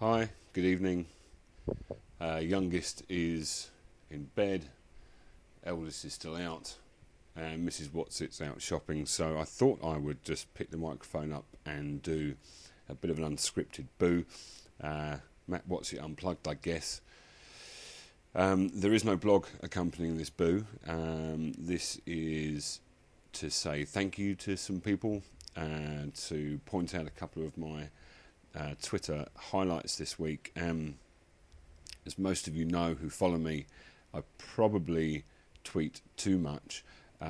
Hi, good evening. Youngest is in bed, eldest is still out, and Mrs. Watsit's out shopping. So I thought I would just pick the microphone up and do a bit of an unscripted boo. Matt Watsit Unplugged, I guess. There is no blog accompanying this boo. This is to say thank you to some people and to point out a couple of my Twitter highlights this week. As most of you know who follow me, I probably tweet too much.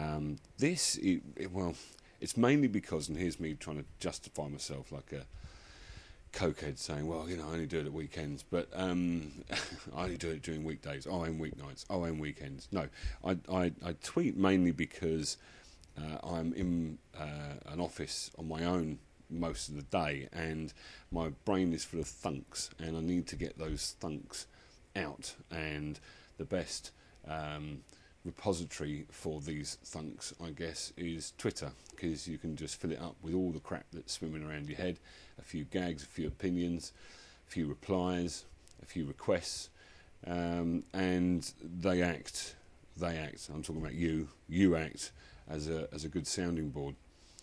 It's mainly because, and here's me trying to justify myself like a cokehead saying, well, I only do it at weekends, but I only do it during weekdays, and weeknights, and weekends. No, I tweet mainly because I'm in an office on my own most of the day, and my brain is full of thunks, and I need to get those thunks out, and the best repository for these thunks, I guess, is Twitter, because you can just fill it up with all the crap that's swimming around your head, a few gags, a few opinions, a few replies, a few requests, and they act, I'm talking about you act as a good sounding board,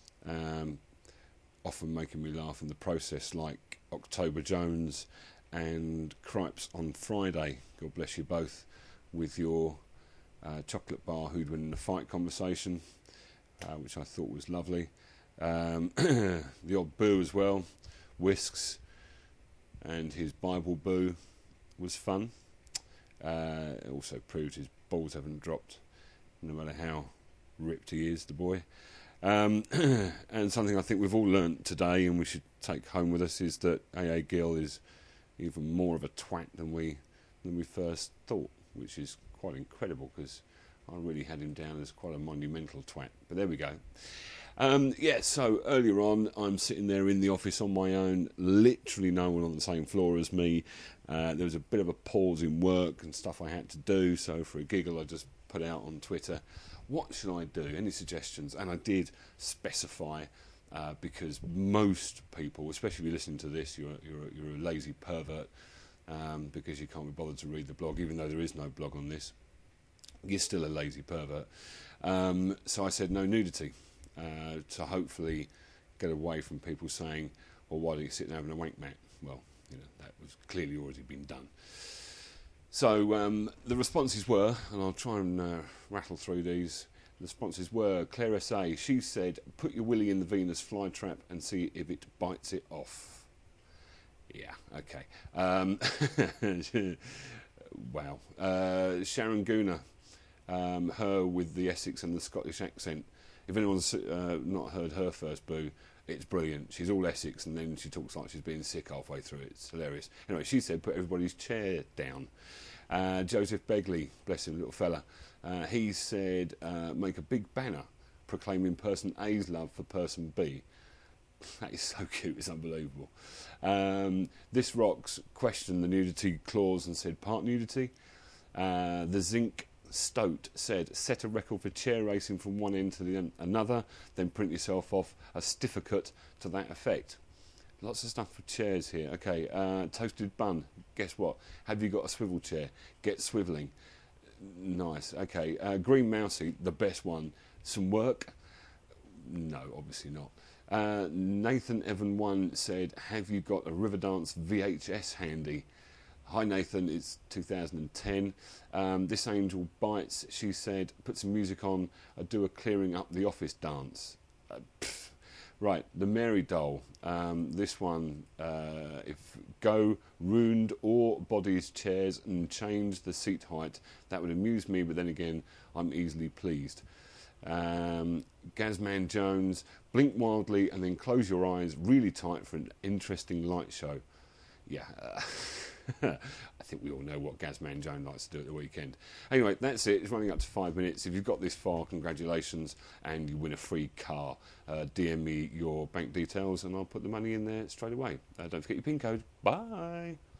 often making me laugh in the process, like October Jones and Cripes on Friday, God bless you both, with your chocolate bar who'd win in a fight conversation, which I thought was lovely. The odd boo as well, Whisks, and his Bible boo was fun. It also proved his balls haven't dropped, no matter how ripped he is, the boy. And something I think we've all learnt today and we should take home with us is that AA Gill is even more of a twat than we first thought, which is quite incredible because I really had him down as quite a monumental twat. But there we go. So earlier on, I'm sitting there in the office on my own, literally no one on the same floor as me. There was a bit of a pause in work and stuff I had to do, so for a giggle I just put out on Twitter, what should I do? Any suggestions? And I did specify, because most people, especially if you're listening to this, you're a lazy pervert, because you can't be bothered to read the blog, even though there is no blog on this. You're still a lazy pervert. So I said no nudity, to hopefully get away from people saying, well, why don't you sit and have a wank, Matt? Well, that was clearly already been done. So the responses were, and I'll try and rattle through these. The responses were, Claire S.A., she said, put your willy in the Venus flytrap and see if it bites it off. Yeah, okay. Wow. Sharon Gooner, her with the Essex and the Scottish accent. If anyone's not heard her first boo, it's brilliant. She's all Essex and then she talks like she's being sick halfway through it. It's hilarious. Anyway, she said put everybody's chair down. Joseph Begley, bless him, little fella, he said make a big banner proclaiming person A's love for person B. That is so cute, it's unbelievable. This Rocks questioned the nudity clause and said part nudity. The Zinc Stoat said set a record for chair racing from one end to another, then print yourself off a certificate to that effect. Lots of stuff for chairs here. Okay, Toasted Bun, guess what? Have you got a swivel chair? Get swivelling. Nice. Okay, Green Mousey, the best one. Some work? No, obviously not. Nathan Evan 1 said, have you got a Riverdance VHS handy? Hi Nathan, it's 2010. This Angel Bites, she said, put some music on, I'd do a clearing up the office dance. Right, the Mary Doll. This one, if go ruined or bodies, chairs and change the seat height, that would amuse me, but then again, I'm easily pleased. Gazman Jones, blink wildly and then close your eyes really tight for an interesting light show. Yeah, I think we all know what Gazman Jones likes to do at the weekend. Anyway, that's it. It's running up to 5 minutes. If you've got this far, congratulations, and you win a free car. DM me your bank details, and I'll put the money in there straight away. Don't forget your PIN code. Bye.